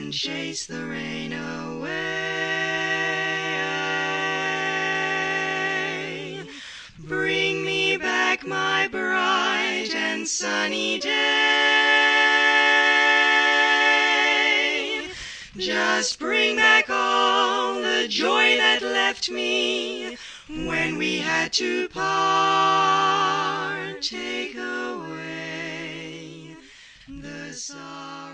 and chase the rain away. Bring me back my bright and sunny day. Just bring back all the joy that left me when we had to part. Take away the sorrow.